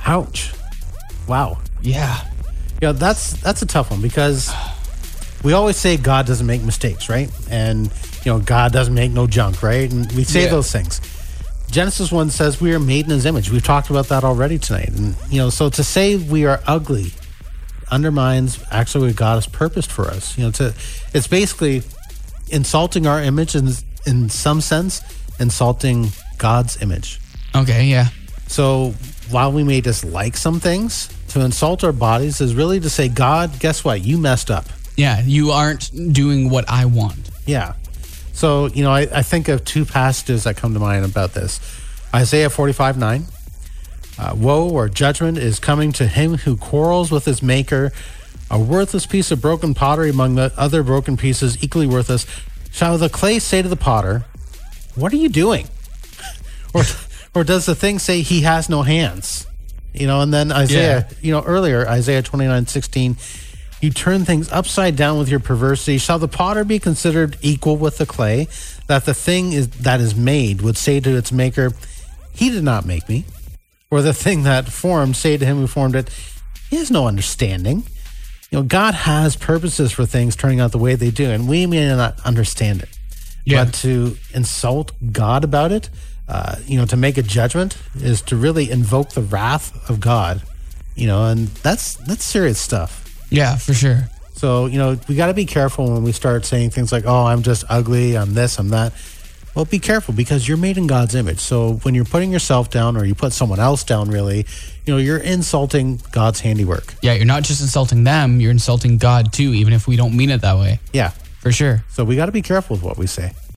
Ouch. Wow. Yeah. Yeah, that's a tough one because we always say God doesn't make mistakes, right? And, God doesn't make no junk, right? And we say those things. Genesis 1 says we are made in his image. We've talked about that already tonight. And, so to say we are ugly undermines actually what God has purposed for us. It's basically insulting our image and in some sense, insulting God's image. Okay, yeah. So while we may dislike some things, to insult our bodies is really to say, God, guess what? You messed up. Yeah, you aren't doing what I want. Yeah. So, I think of two passages that come to mind about this. Isaiah 45:9. Woe or judgment is coming to him who quarrels with his maker. A worthless piece of broken pottery among the other broken pieces, equally worthless. Shall the clay say to the potter, what are you doing? or does the thing say he has no hands? And then Isaiah, earlier, Isaiah 29:16, you turn things upside down with your perversity. Shall the potter be considered equal with the clay, that the thing that is made would say to its maker, he did not make me? Or the thing that formed say to him who formed it, he has no understanding. God has purposes for things turning out the way they do, and we may not understand it. Yeah. But to insult God about it, to make a judgment is to really invoke the wrath of God, and that's serious stuff. Yeah, for sure. So, we got to be careful when we start saying things like, oh, I'm just ugly, I'm this, I'm that. Well, be careful because you're made in God's image. So when you're putting yourself down or you put someone else down, really, you're insulting God's handiwork. Yeah, you're not just insulting them, you're insulting God too, even if we don't mean it that way. Yeah. For sure. So we got to be careful with what we say.